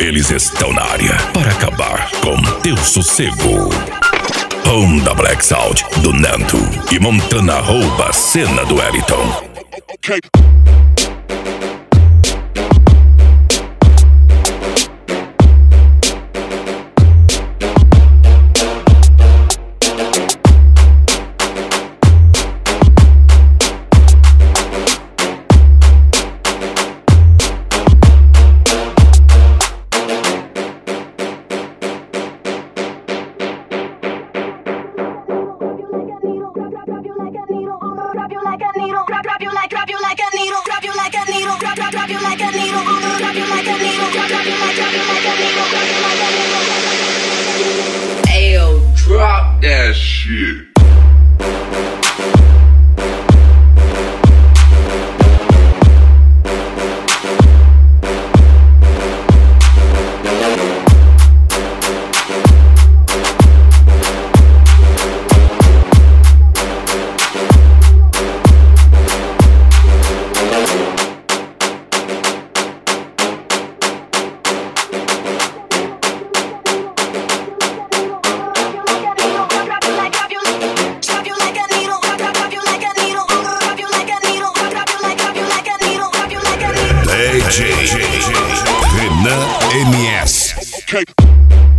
Eles estão na área para acabar com teu sossego. Honda Black Sound do Nando e Montana rouba a cena do Wellington. Okay. Ayo, drop that shit. DJ Renan MS. Okay.